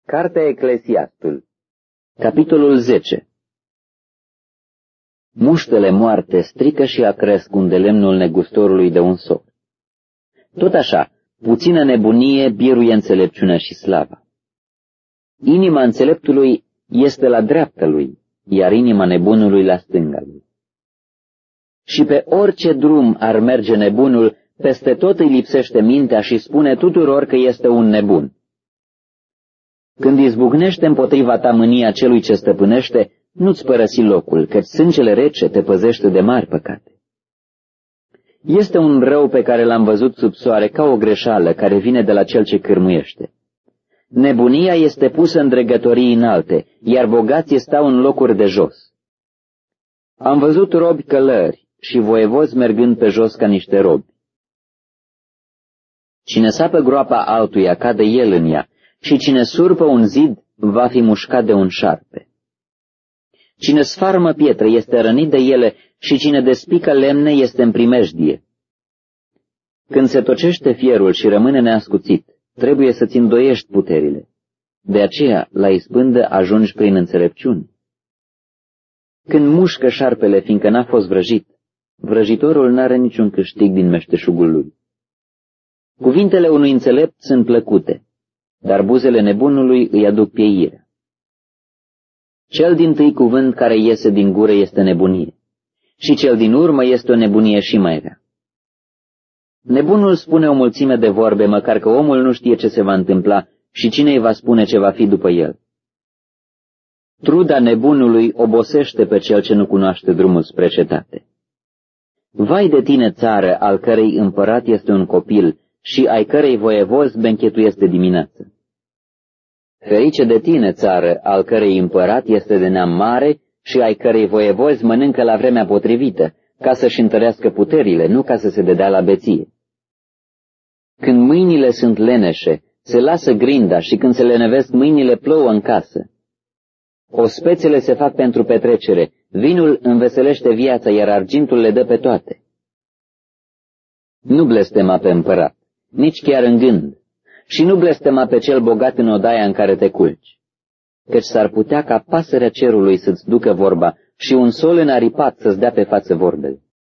Cartea Eclesiastul, capitolul 10. Muștele moarte strică și acresc unde lemnul negustorului de un soc. Tot așa, puțină nebunie biruie înțelepciunea și slava. Inima înțeleptului este la dreapta lui, iar inima nebunului la stânga lui. Și pe orice drum ar merge nebunul, peste tot îi lipsește mintea și spune tuturor că este un nebun. Când izbucnește împotriva ta mânia celui ce stăpânește, nu-ți părăsi locul, căci sângele rece te păzește de mari păcate. Este un rău pe care l-am văzut sub soare ca o greșeală care vine de la cel ce cârmuiește. Nebunia este pusă în dregătorii înalte, iar bogații stau în locuri de jos. Am văzut robi călări și voievozi mergând pe jos ca niște robi. Cine sapă groapa altuia cade el în ea, și cine surpă un zid va fi mușcat de un șarpe. Cine sfarmă pietre este rănit de ele și cine despică lemne este în primejdie. Când se tocește fierul și rămâne neascuțit, trebuie să-ți îndoiești puterile. De aceea, la izbândă ajungi prin înțelepciune. Când mușcă șarpele, fiindcă n-a fost vrăjit, vrăjitorul n-are niciun câștig din meșteșugul lui. Cuvintele unui înțelept sunt plăcute, dar buzele nebunului îi aduc pieirea. Cel dintâi cuvânt care iese din gură este nebunie, și cel din urmă este o nebunie și mai rea. Nebunul spune o mulțime de vorbe, măcar că omul nu știe ce se va întâmpla și cine îi va spune ce va fi după el. Truda nebunului obosește pe cel ce nu cunoaște drumul spre cetate. Vai de tine, țară, al cărei împărat este un copil și ai cărei voievoz benchetuiesc de dimineață. Ferice de tine, țară, al cărei împărat este de neam mare și ai cărei voievozi mănâncă la vremea potrivită, ca să-și întărească puterile, nu ca să se dedea la beție. Când mâinile sunt leneșe, se lasă grinda și când se lenevesc mâinile plouă în casă. Ospețele se fac pentru petrecere, vinul înveselește viața, iar argintul le dă pe toate. Nu blestema pe împărat, nici chiar în gând, și nu blestema pe cel bogat în odaia în care te culci, căci s-ar putea ca pasărea cerului să-ți ducă vorba și un sol înaripat să-ți dea pe față vorbele.